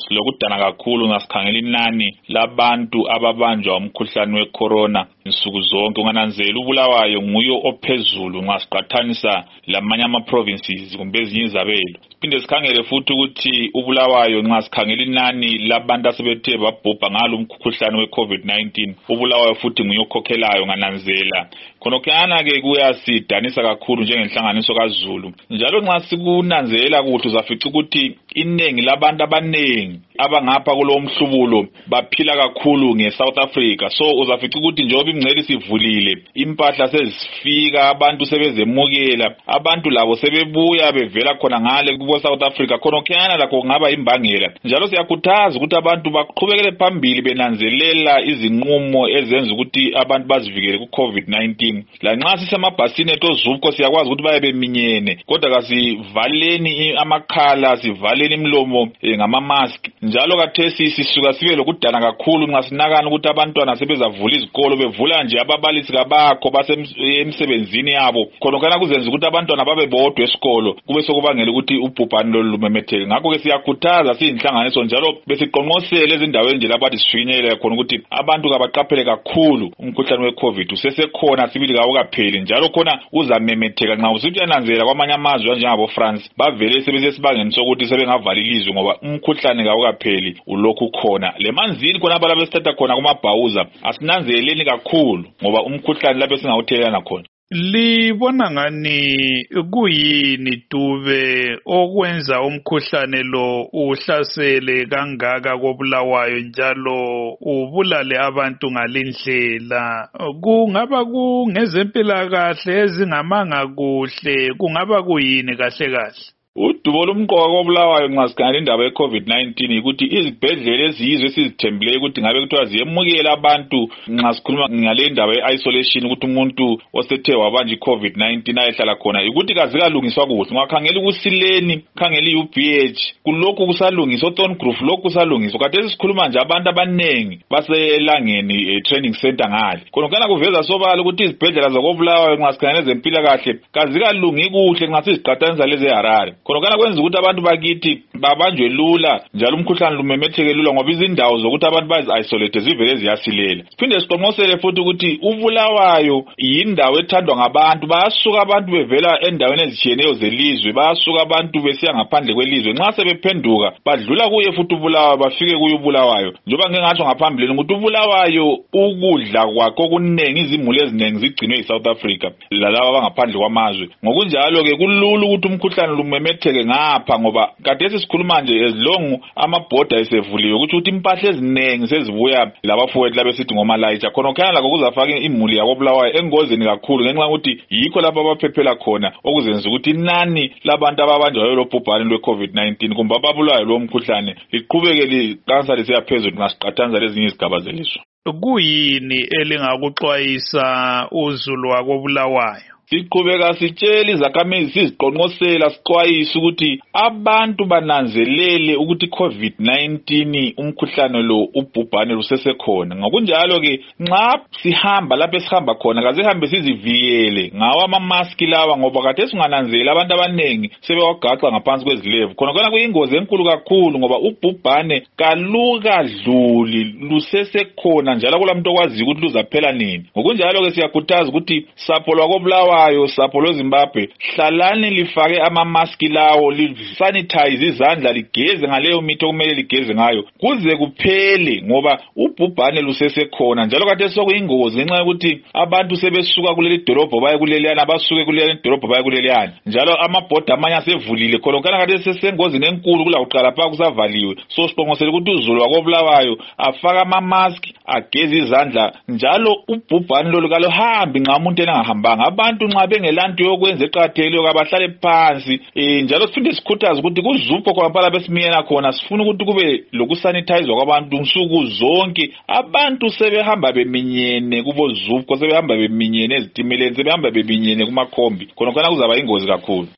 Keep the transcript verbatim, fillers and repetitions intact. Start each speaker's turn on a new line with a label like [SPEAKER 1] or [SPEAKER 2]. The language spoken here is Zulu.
[SPEAKER 1] silokudana kakhulu ngasikhangela inani labantu ababanjwa umkhuhlane wecorona insuku zonke. Ungananzela uBulawayo nguyo ophezulu nxa siqathanisa lamanye ama provinces kumbe ezinye izabelo. Siphinde sikhangele futhi ukuthi uBulawayo nxa sikhangela inani labantu asebethe babhubha ngalo umkhuhlane weCovid nineteen, uBulawayo futhi nguye okhokhelayo ngananzela. Khonokana ke kuyasidanisa kakhulu njengenhlanganiso kaZulu. Njalo nxa sikunanzela kuhle uzafica ukuthi inengi labantu abanengi abangapha kulo mhlubulo baphila kakhulu ngeSouth Africa. So uzafica ukuthi njengoba imngcele sivulile, impahla sezifika, abantu sebezemukela, abantu labo sebebuya bevela khona ngale kubo South Africa. Khonokana lakho kungaba imbangela. Njalo siyakhuthaza ukuthi abantu baqhubekele phambili benanzelela izinqumo ezenza ukuthi abantu bazivikele kuCovid nineteen. La nxa sisemabhasini ethu ozubko siyakwazi ukuthi baye beminyene, kodwa kasivaleni amakhala, sivaleni imlomo e, ngama mask. Njalo kathesi sisuka sibe lokudana kakhulu nxa sinakana ukuthi abantwana sebezavula izikolo, bevula nje ababalisi kabakho basemsebenzini yabo. Khonokana kuzenza ukuthi abantwana babe bodwa esikolo, kube sokubangela ukuthi ubhubhane lolu lumemetheke. Ngakho ke siyakhuthaza siyinhlanganiso njalo besiqonqosela ezindaweni nje lapho sifinyelele khona ukuthi abantu kabaqaphele kakhulu umkhuhlane weCovid usesekhona sibili kawukapheli, njalo khona uzamemetheka. Nxa usithi yananzela kwamanye amazwe njengabo France bavele sebesesibangeni sokuthi sebengavala ilizwe ngoba umkhuhlane kawukapheli ulokhu khona. Le manzini khona abalabo esithatha khona kumabhawuza asinanzeleni kakhulu ngoba umkhuhlane lapho singawuthelelana khona.
[SPEAKER 2] Libona ngani kuyini Dube okwenza umkhuhlane lo uhlasele kangaka koBulawayo njalo ubulale abantu ngalindlela? Kungaba kungezempilakahle ezingamanga kuhle, kungaba kuyini kahle kahle?
[SPEAKER 1] Udubo lomqoka koBulawayo nxa sikhangela indaba yeCovid nineteen ukuthi izibhedlela eziyizwe sizithembileyo ukuthi ngabe kuthiwa ziyemukela abantu nxa sikhuluma ngale ndaba ye-isolation ukuthi umuntu osethe wabanja iCovid nineteen ayehlala khona ukuthi kazikalungiswa kuhle. Ungakhangela ukusileni, khangela i-U B H, kulokhu kusalungiswa, Thorngrove lokhu kusalungiswa. Kade sikhuluma nje abantu abanengi baselangeni e, training center ngale. Khonokana kuveza sobala ukuthi izibhedlela zakoBulawayo nxa sikhangela ezempilakahle kazikalungi kuhle nxa siziqathanisa lezi Harare. Khonokana kwenza ukuthi abantu bakithi babanjwe lula njalo umkhuhlane lumemetheke lula ngoba izindawo zokuthi abantu bazi-isolate zivele ziyasilela. Siphinde siqonqosele futhi ukuthi uBulawayo yindawo ethandwa ngabantu, bayasuka abantu bevela endaweni ezitshiyeneyo zelizwe, bayasuka abantu besiya ngaphandle kwelizwe. Nxa sebephenduka badlula kuye futhi uBulawayo bafike kuye uBulawayo. Njengoba ngeke ngatsho ngaphambilini ukuthi uBulawayo ukudla kwakho okunengi, izimuli ezinengi zigcinwe yiSouth Africa lalabo abangaphandle kwamazwe. Ngokunjalo ke kulula ukuthi umkhuhlane lumemetheke ngapha ngoba kade sisikhuluma nje ezilongu amabhoda esevuliwe ukuthi ukuthi impahla ezinengi sezibuya labafowethu labesithi ngomalayitsha. Khonokana lakho kuzafaka imuli yakoBulawayo engozini kakhulu ngenxa ukuthi yikho lapho abaphephela khona, okuzenza ukuthi inani labantu ababanjwayo lobhubhane lweCovid nineteen kumbe ababulawayo lo mkhuhlane liqhubeke liqansa lisiya phezulu ngasiqathanisa lezinye izigaba zelizwe.
[SPEAKER 2] Kuyini elingakuxwayisa uZulu wakoBulawayo?
[SPEAKER 1] Siqhubeka sitshela izakhamizi siziqonqosela sixwayisa ukuthi abantu bananzelele ukuthi iCovid nineteen umkhuhlane lo ubhubhane lusesekhona. Ngokunjalo ke nxa sihamba lapho esihamba khona kazihambe sizivikele ngawa ama mask lawa ngoba kade singananzela abantu abanengi sebewagaqa ngaphansi kwezilevu. Khona khona kuyingozi enkulu kakhulu ngoba ubhubhane kalukadluli lusesekhona njalo kulamuntu okwazi ukuthi luzaphela nini. Ngokunjalo ke siyakhuthaza ukuthi sapho lwakoBulawayo ayo sapho loZimbabwe hlalani lifake ama mask lawo, lisanitize izandla, ligeze ngaleyo mithi okumele ligeze ngayo kuze kuphele ngoba ubhubhane lusesekhona. Njalo kade sokuyingozi ngenxa yokuthi abantu sebesuka kuleli dolobho baye kuleliyana, basuke kuleli dolobho baye kuleliyana. Njalo amabhoda amanye asevulile khonokana kade sesengozini enkulu kula kuqala pha kusavaliwe. So siqonqosela ukuthi uZulu wakoBulawayo afaka ama mask, ageze izandla, njalo ubhubhane lolu kaluhambi nxa umuntu engahambanga. Abantu nxa bengelanto yokwenza eqhatheleyo kabahlale phansi. E, njalo siphinde sikhuthaza ukuthi kuzupho khona phala besimiyena khona sifuna ukuthi kube lokusanitize kwabantu nsuku zonke. Abantu sebehamba beminyene kubo zupho, sebehamba beminyene ezitimeleni, sebehamba beminyene kumakhombi. Khona khona kuzaba ingozi kakhulu.